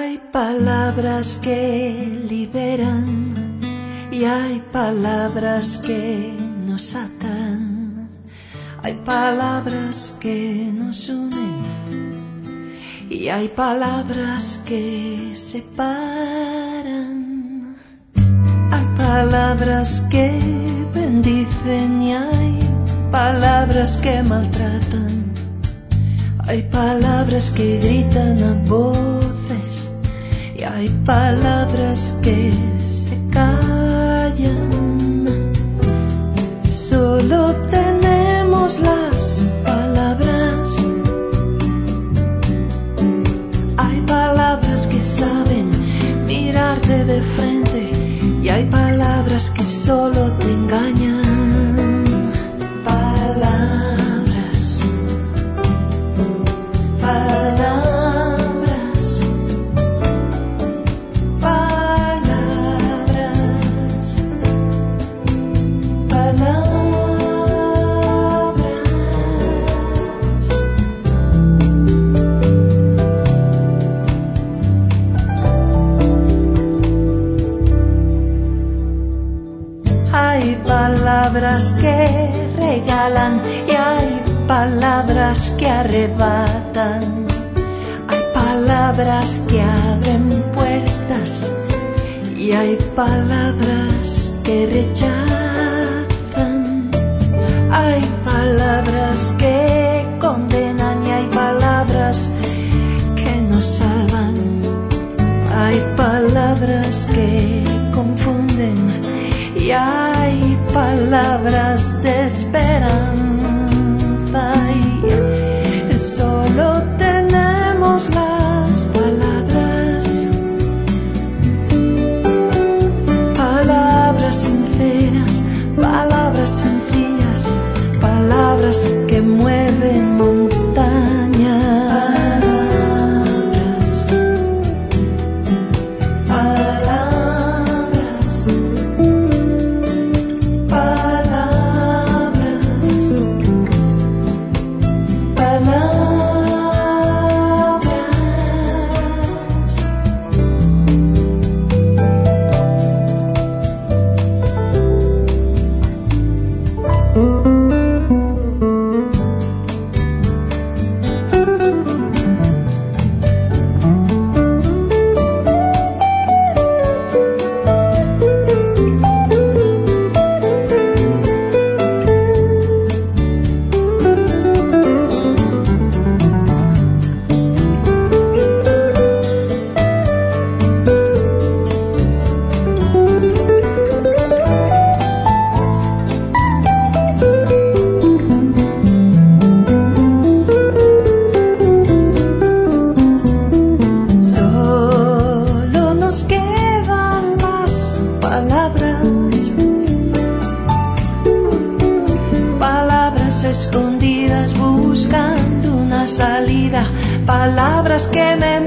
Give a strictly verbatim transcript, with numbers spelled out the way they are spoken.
Hay palabras que liberan y hay palabras que nos atan. Hay palabras que nos unen y hay palabras que separan. Hay palabras que bendicen y hay palabras que maltratan. Hay palabras que gritan a voces y hay palabras que se callan. Solo tenemos las palabras. Hay palabras que saben mirarte de frente y hay palabras que solo te engañan. Palabras, palabras, palabras, palabras. Hay palabras que regalan y hay palabras que arrebatan. Hay palabras que abren puertas y hay palabras que rechazan. Hay palabras que condenan y hay palabras que nos salvan. Hay palabras que confunden y hay palabras de esperanza. Y solo tenemos las palabras, palabras sinceras, palabras sencillas, palabras que mueven montañas. Palabras escondidas buscando una salida, palabras que me